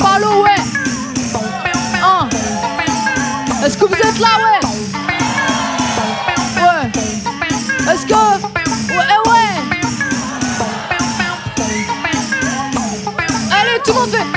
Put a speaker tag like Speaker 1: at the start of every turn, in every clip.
Speaker 1: pas l'eau, ouais. Hein. Est-ce que vous êtes là, ouais? Ouais. Est-ce que... Ouais. Allez, tout le monde fait...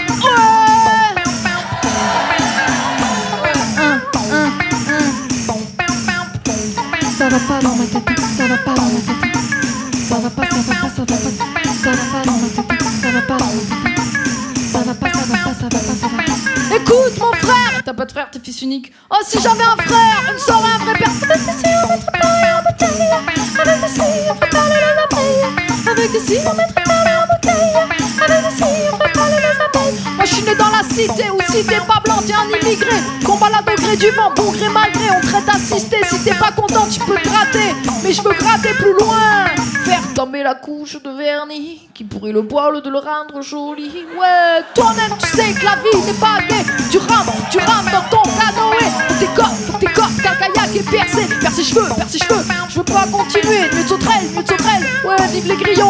Speaker 1: Ça va pas dans ma tête, ça va pas dans ma tête. Ça va pas, ça va pas, ça va pas. Ça va pas dans ma tête, ça va pas dans ma tête. Ça va pas, ça va pas, ça va pas, ça va pas. Écoute mon frère, t'as pas de frère, t'es fils unique. Oh si j'avais un frère, une sœur, un vrai père. Avec des si on mettrait parler en bouteille. Avec des si on ferait parler les abeilles. Avec des si on mettrait parler en bouteille. Avec des si on ferait parler les abeilles. Moi je suis né dans la cité où si t'es pas blanc t'es un immigré. Qu'on balade au gré du vent, bon gré mal gré. On traite d'assister, si t'es pas content tu peux te gratter. Mais je veux gratter plus loin. Faire tomber la couche de vernis qui pourrit le poil de le rendre joli. Ouais, toi-même tu sais que la vie n'est pas gaie. Tu rames dans ton canoë. Faut que t'écopes qu'un kayak est percé. Perce ses cheveux. Je veux pas continuer. Mieux de sauterelle. Ouais, vive les grillons.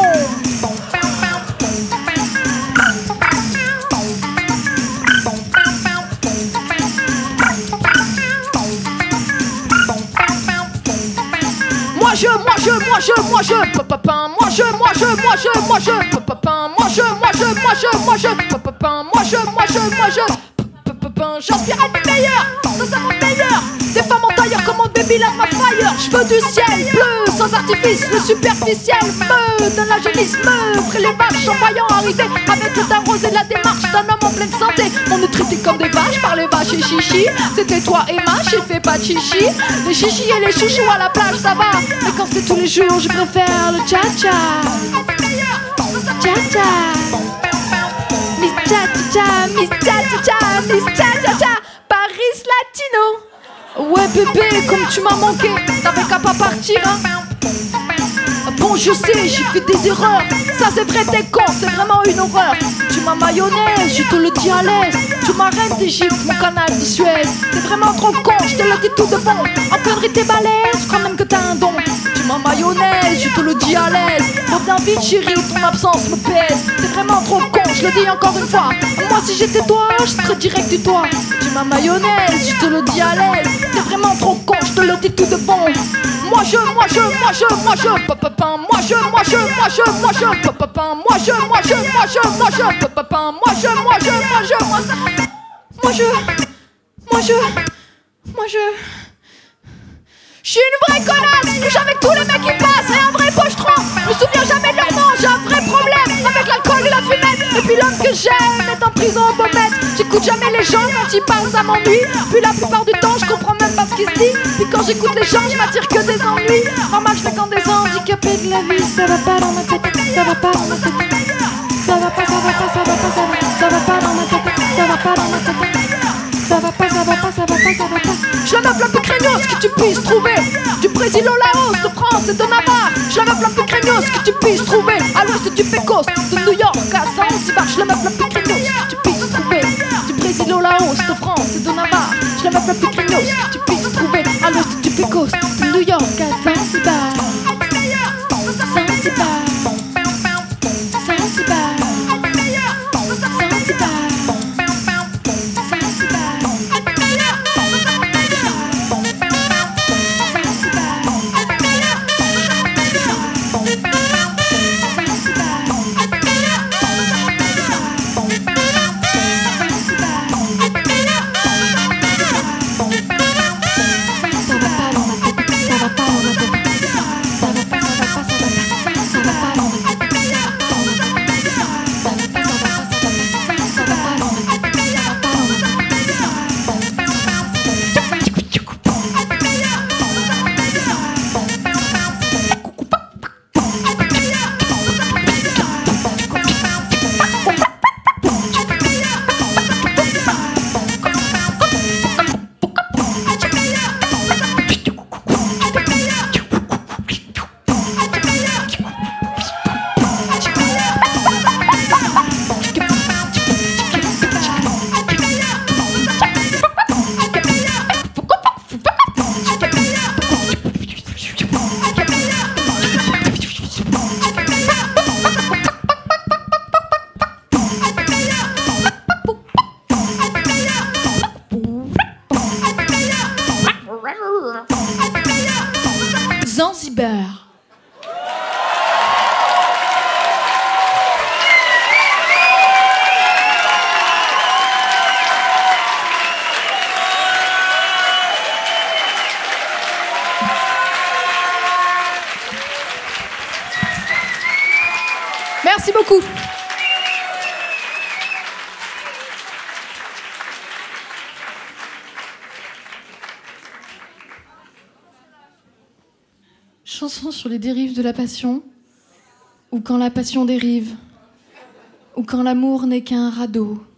Speaker 1: J'aspire à être meilleur, dans un monde meilleur. Des femmes en tailleur, commande baby like my fire. Je veux du ciel bleu, sans artifice. Le superficiel me donne la jeunesse, me ferait les vaches en voyant arriver avec le teint rose et la démarche d'un homme en pleine santé. On nous traitait comme des vaches par les vaches et chichi. C'était toi et ma, j'ai fait pas de chichi. Les chichis et les chouchous à la plage ça va. Mais quand c'est tous les jours je préfère le cha-cha. Cha-cha. Miss Cha-cha-cha, Miss Cha-cha-cha, Miss Cha-cha-cha, Paris Latino. Ouais bébé, comme tu m'as manqué, t'avais qu'à pas partir hein. Bon je sais, j'ai fait des erreurs. Ça c'est vrai t'es con, c'est vraiment une horreur. Tu m'as mayonnaise, je te le dis à l'aise. Tu m'as reine d'Égypte, mon canal de Suez. T'es vraiment trop con, je te le dis tout de bon. En connerie t'es balèze, je crois même que t'as un don. Tu m'as mayonnaise, je te le dis à l'aise. Reviens vite chérie, ton absence me pèse. T'es vraiment trop con, je le dis encore une fois. Moi si j'étais toi, je serais direct du toit. Tu m'as mayonnaise, je te le dis à l'aise. T'es vraiment trop con, je te le dis tout de bon. Moi je, papapin, moi je, papapin, moi je, papapin, moi je. Je suis une vraie connasse, je couche avec tous les mecs qui passent et un vrai pochetron. Je me souviens jamais de leur nom, j'ai un vrai problème avec l'alcool et la fumette. Et puis l'homme que j'aime est en prison en pommette. J'écoute jamais les gens, quand ils parlent ça m'ennuie. Puis la plupart du temps je comprends même pas ce qu'ils se disent. Puis quand j'écoute les gens je m'attire que des ennuis. Normal je fais quand des handicapés de la vie. Ça va pas dans ma tête, ça va pas dans ma tête. Ça va pas dans ma tête, ça va pas dans ma tête. Ça va pas. Je la meuf la plus craignos que tu puisses trouver. Du Brésil au Laos, de France et de Navarre. Je la meuf la plus craignos que tu puisses trouver. À l'ouest du Pécos, de New York à Zanzibar. Je la meuf la plus craignos que tu puisses trouver. Du Brésil au Laos, de France et de Navarre. Je la meuf la plus craignos que tu puisses trouver. À l'ouest du Pécos, de New York à Zanzibar. Ça Merci beaucoup. Chanson sur les dérives de la passion, ou quand la passion dérive, ou quand l'amour n'est qu'un radeau.